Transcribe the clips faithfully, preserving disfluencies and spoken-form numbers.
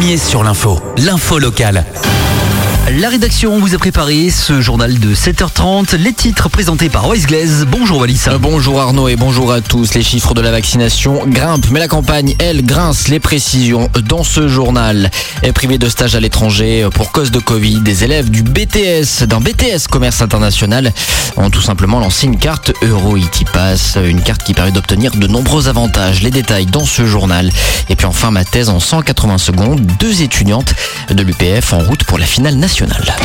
premier sur l'info, l'info locale. La rédaction vous a préparé ce journal de sept heures trente, les titres présentés par Wise Glaze. Bonjour Wallis. Euh, bonjour Arnaud et bonjour à tous. Les chiffres de la vaccination grimpent, mais la campagne, elle, grince. Les précisions dans ce journal. Et privé de stage à l'étranger pour cause de Covid, des élèves du B T S, d'un B T S Commerce International, ont tout simplement lancé une carte EuroITI Pass, une carte qui permet d'obtenir de nombreux avantages. Les détails dans ce journal. Et puis enfin, ma thèse en cent quatre-vingts secondes, deux étudiantes de l'U P F en route pour la finale nationale.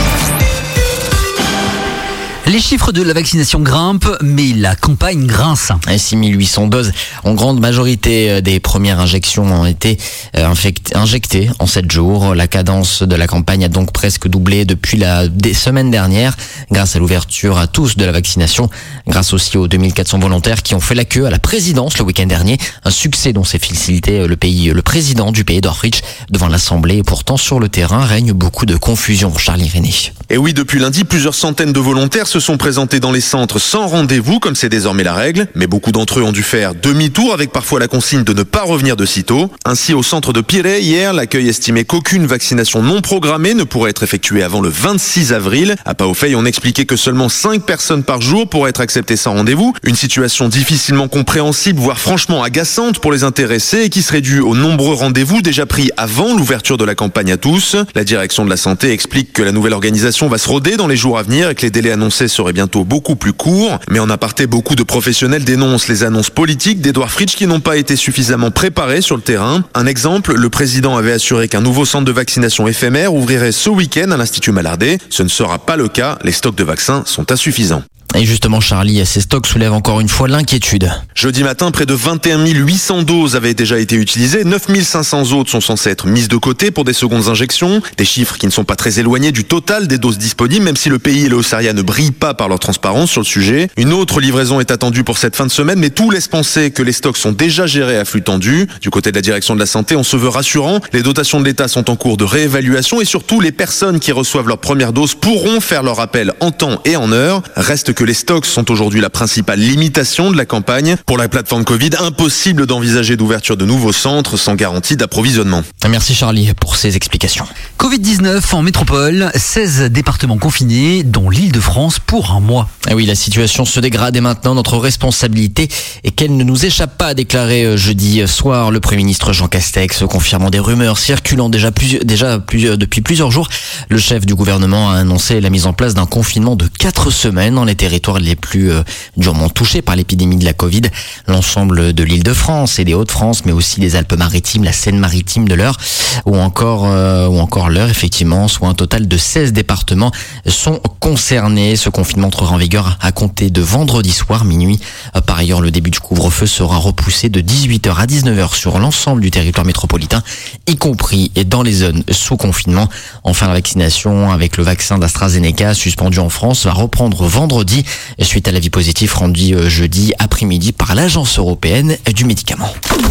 Les chiffres de la vaccination grimpent, mais la campagne grince. six mille huit cents doses. En grande majorité des premières injections ont été injectées en sept jours. La cadence de la campagne a donc presque doublé depuis la semaine dernière, grâce à l'ouverture à tous de la vaccination, grâce aussi aux deux mille quatre cents volontaires qui ont fait la queue à la présidence le week-end dernier. Un succès dont s'est félicité le pays, le président du pays d'Orfrich devant l'Assemblée. Et pourtant, sur le terrain, règne beaucoup de confusion. Charlie René. Et oui, depuis lundi, plusieurs centaines de volontaires se sont présentés dans les centres sans rendez-vous, comme c'est désormais la règle. Mais beaucoup d'entre eux ont dû faire demi-tour, avec parfois la consigne de ne pas revenir de sitôt. Ainsi, au centre de Pirey, hier, l'accueil estimait qu'aucune vaccination non programmée ne pourrait être effectuée avant le vingt-six avril. À Paufey, on expliquait que seulement cinq personnes par jour pourraient être acceptées sans rendez-vous. Une situation difficilement compréhensible, voire franchement agaçante pour les intéressés, et qui serait due aux nombreux rendez-vous déjà pris avant l'ouverture de la campagne à tous. La direction de la santé explique que la nouvelle organisation va se roder dans les jours à venir et que les délais annoncés seraient bientôt beaucoup plus courts. Mais en aparté, beaucoup de professionnels dénoncent les annonces politiques d'Edouard Fritsch qui n'ont pas été suffisamment préparées sur le terrain. Un exemple, le président avait assuré qu'un nouveau centre de vaccination éphémère ouvrirait ce week-end à l'Institut Malardé. Ce ne sera pas le cas, les stocks de vaccins sont insuffisants. Et justement, Charlie, ces stocks soulèvent encore une fois l'inquiétude. Jeudi matin, près de vingt et un mille huit cents doses avaient déjà été utilisées. neuf mille cinq cents autres sont censées être mises de côté pour des secondes injections. Des chiffres qui ne sont pas très éloignés du total des doses disponibles, même si le pays et le Haut-Sahara ne brillent pas par leur transparence sur le sujet. Une autre livraison est attendue pour cette fin de semaine, mais tout laisse penser que les stocks sont déjà gérés à flux tendu. Du côté de la direction de la santé, on se veut rassurant. Les dotations de l'État sont en cours de réévaluation et surtout, les personnes qui reçoivent leur première dose pourront faire leur appel en temps et en heure. Reste que les stocks sont aujourd'hui la principale limitation de la campagne. Pour la plateforme Covid, impossible d'envisager d'ouverture de nouveaux centres sans garantie d'approvisionnement. Merci Charlie pour ces explications. covid dix-neuf en métropole, seize départements confinés, dont l'Île-de-France pour un mois. Ah oui, la situation se dégrade et maintenant notre responsabilité est qu'elle ne nous échappe pas, a déclaré jeudi soir le Premier ministre Jean Castex, confirmant des rumeurs circulant déjà, plusieurs, déjà plusieurs, depuis plusieurs jours. Le chef du gouvernement a annoncé la mise en place d'un confinement de quatre semaines dans les territoires les plus euh, durement touchés par l'épidémie de la Covid. L'ensemble de l'Île-de-France et des Hauts-de-France, mais aussi des Alpes-Maritimes, la Seine-Maritime de l'Eure, ou encore euh, ou encore l'Eure, effectivement, soit un total de seize départements sont concernés. Ce confinement entrera en vigueur à compter de vendredi soir minuit. Par ailleurs, le début du couvre-feu sera repoussé de dix-huit heures à dix-neuf heures sur l'ensemble du territoire métropolitain, y compris dans les zones sous confinement. Enfin, la vaccination avec le vaccin d'AstraZeneca suspendu en France va reprendre vendredi suite à l'avis positif rendu jeudi après-midi par l'Agence européenne du médicament.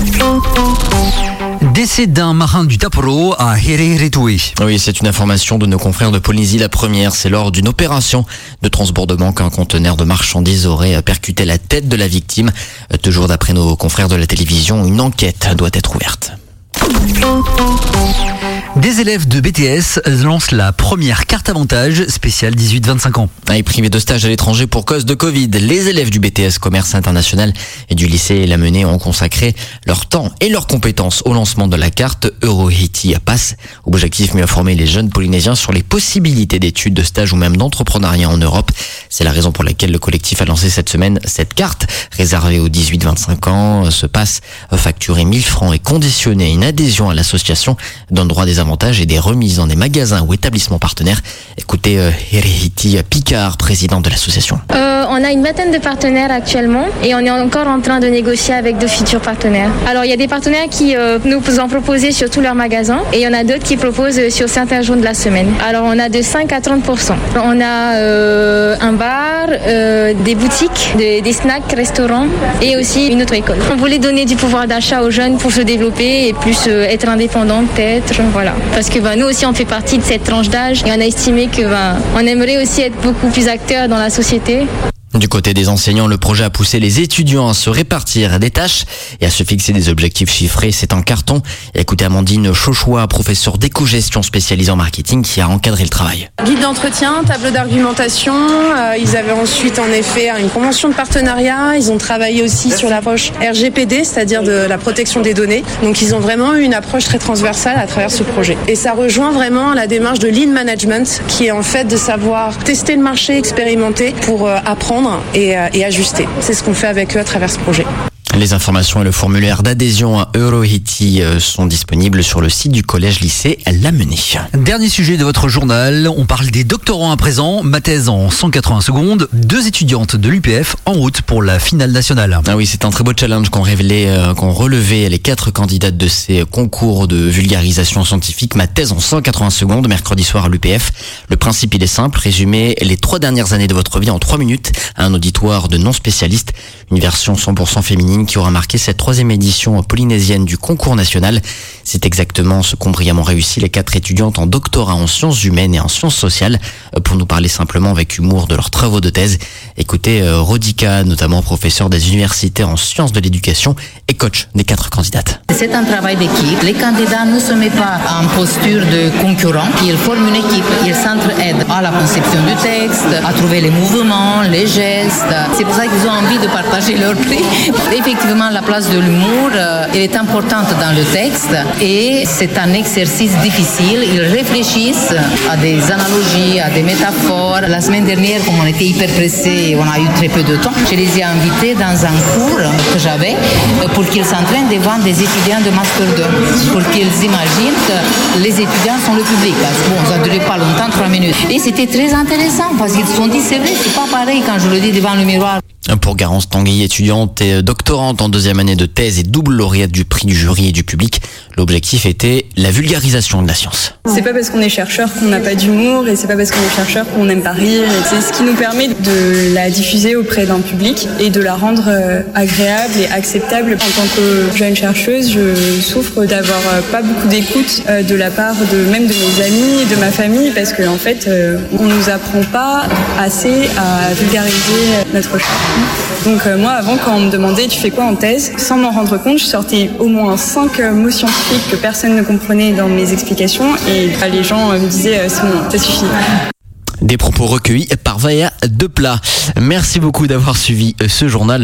Décès d'un marin du Taporo à Here-Retoué. Oui, c'est une information de nos confrères de Polynésie. La première, c'est lors d'une opération de transbordement qu'un conteneur de marchandises aurait percuté la tête de la victime. Toujours d'après nos confrères de la télévision, une enquête doit être ouverte. Des élèves de B T S lancent la première carte avantage spéciale dix-huit vingt-cinq ans. Et privés de stage à l'étranger pour cause de Covid, les élèves du B T S Commerce International et du lycée La Menée ont consacré leur temps et leurs compétences au lancement de la carte EuroITI Pass. Objectif, mieux informer les jeunes Polynésiens sur les possibilités d'études, de stage ou même d'entrepreneuriat en Europe. C'est la raison pour laquelle le collectif a lancé cette semaine cette carte réservée aux dix-huit vingt-cinq ans. Ce pass facturé mille francs et conditionné à une adhésion à l'association donne droit des avantages et des remises dans des magasins ou établissements partenaires. Écoutez euh, Hériti Picard, président de l'association. Euh, on a une vingtaine de partenaires actuellement et on est encore en train de négocier avec de futurs partenaires. Alors il y a des partenaires qui euh, nous ont proposé sur tous leurs magasins et il y en a d'autres qui proposent sur certains jours de la semaine. Alors on a de cinq à trente pour cent. On a euh, un bar, euh, des boutiques, des, des snacks, restaurants et aussi une autre école. On voulait donner du pouvoir d'achat aux jeunes pour se développer et plus euh, être indépendant peut-être, voilà. Parce que bah, nous aussi on fait partie de cette tranche d'âge et on a estimé que bah, on aimerait aussi être beaucoup plus acteurs dans la société. Du côté des enseignants, le projet a poussé les étudiants à se répartir des tâches et à se fixer des objectifs chiffrés. C'est un carton. Et écoutez Amandine Chauchois, professeure d'éco-gestion spécialisée en marketing, qui a encadré le travail. Guide d'entretien, tableau d'argumentation. Euh, ils avaient ensuite en effet une convention de partenariat. Ils ont travaillé aussi sur l'approche R G P D, c'est-à-dire de la protection des données. Donc ils ont vraiment eu une approche très transversale à travers ce projet. Et ça rejoint vraiment la démarche de lean management, qui est en fait de savoir tester le marché, expérimenter pour euh, apprendre Et, euh, et ajuster. C'est ce qu'on fait avec eux à travers ce projet. Les informations et le formulaire d'adhésion à Eurohiti sont disponibles sur le site du collège-lycée Lamennais. Dernier sujet de votre journal, on parle des doctorants à présent. Ma thèse en cent quatre-vingts secondes. Deux étudiantes de l'U P F en route pour la finale nationale. Ah oui, c'est un très beau challenge qu'ont révélé, euh, qu'ont relevé les quatre candidates de ces concours de vulgarisation scientifique. Ma thèse en cent quatre-vingts secondes, mercredi soir à l'U P F. Le principe, il est simple. Résumer les trois dernières années de votre vie en trois minutes à un auditoire de non-spécialistes. Une version cent pour cent féminine qui aura marqué cette troisième édition polynésienne du concours national. C'est exactement ce qu'ont brillamment réussi les quatre étudiantes en doctorat en sciences humaines et en sciences sociales. Pour nous parler simplement avec humour de leurs travaux de thèse, écoutez Rodika, notamment professeur des universités en sciences de l'éducation et coach des quatre candidates. C'est un travail d'équipe. Les candidats ne se mettent pas en posture de concurrent. Ils forment une équipe. Ils s'entraident à la conception du texte, à trouver les mouvements, les gestes. C'est pour ça qu'ils ont envie de partager leur prix. Effectivement, la place de l'humour, euh, elle est importante dans le texte et c'est un exercice difficile. Ils réfléchissent à des analogies, à des métaphores. La semaine dernière, comme on était hyper pressés, on a eu très peu de temps, je les ai invités dans un cours que j'avais pour qu'ils s'entraînent devant des étudiants de Master deux, pour qu'ils imaginent que les étudiants sont le public. Bon, ça ne durait pas longtemps, trois minutes. Et c'était très intéressant parce qu'ils se sont dit, c'est vrai, c'est pas pareil quand je le dis devant le miroir. Pour Garance Tanguy, étudiante et doctorante en deuxième année de thèse et double lauréate du prix du jury et du public, l'objectif était la vulgarisation de la science. C'est pas parce qu'on est chercheur qu'on n'a pas d'humour et c'est pas parce qu'on est chercheur qu'on n'aime pas rire. C'est ce qui nous permet de la diffuser auprès d'un public et de la rendre agréable et acceptable. En tant que jeune chercheuse, je souffre d'avoir pas beaucoup d'écoute de la part de même de mes amis et de ma famille parce qu'en en fait, on nous apprend pas assez à vulgariser notre recherche. Donc euh, moi avant quand on me demandait tu fais quoi en thèse, sans m'en rendre compte je sortais au moins cinq euh, mots scientifiques que personne ne comprenait dans mes explications et bah, les gens euh, me disaient euh, c'est bon, ça suffit. Des propos recueillis par Vaya Deplat. Merci beaucoup d'avoir suivi ce journal.